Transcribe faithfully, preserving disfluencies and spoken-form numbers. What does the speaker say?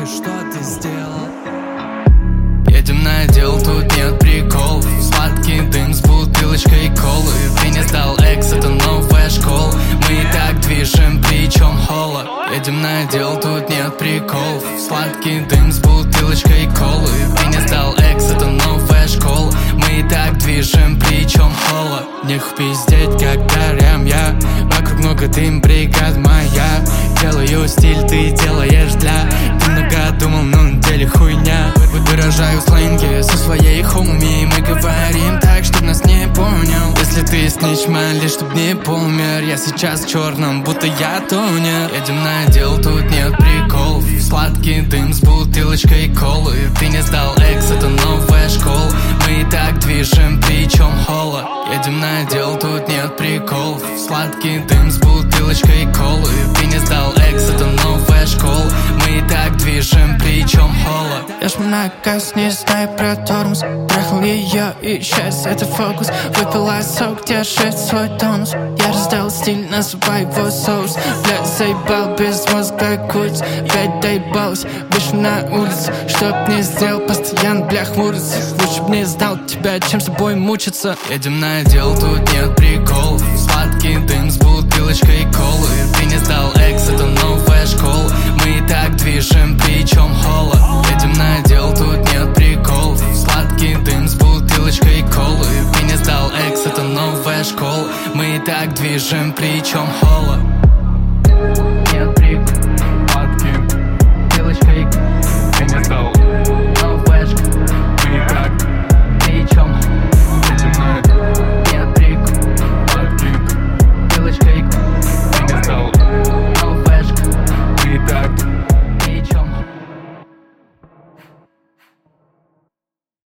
что ты сделал. Едем на отдел, тут нет приколов. Сладкий дым с бутылочкой колы. Ты не сдал экс, это новая школа. Мы и так движем, причем холо. Едем на отдел, тут нет приколов. Сладкий дым с бутылочкой колы. Ты не сдал экс, это новая школа. Мы и так движем, причем холо. Нехуй пиздеть, когда рям я. Вокруг много дым, бригада моя. Делаю стиль, ты делаешь для. Ты много думал, но на деле хуйня. Выражаю сленги со своей хуми. Мы говорим так, чтоб нас не понял. Если ты снич, молись, чтоб не помер. Я сейчас в черном, будто я тонер. Едем на отдел, тут нет приколов. Сладкий дым с бутылочкой колы. Ты не сдал экс, это новая школа. Мы и так движем, причем холо. Едем на отдел, тут нет приколов. Сладкий дым с бутылочкой колы. Ты не сдал экс, это новая школа. Мы и так движем, причем холо. Я жму на газ, не знаю про тормоз. Трахал ее и счастье, это фокус. Выпила сок, держит свой тонус. Я раздал стиль, называй его соус. Бля, заебал без мозга куриц. Опять доебалась, вышел на улицу. Чтоб не сделал, постоянно, бля, хмурится. Лучше б не сдал тебя, чем с тобой мучиться. Едем на отдел, тут нет приколов. Сладкий дым с бутылочкой колы. Ты не сдал экс, это новая школа. Мы и так движем, причем холо. Едем на отдел, тут нет приколов. Сладкий дым с бутылочкой колы. Ты не сдал экс, это новая школа. Мы и так движем, причем холо.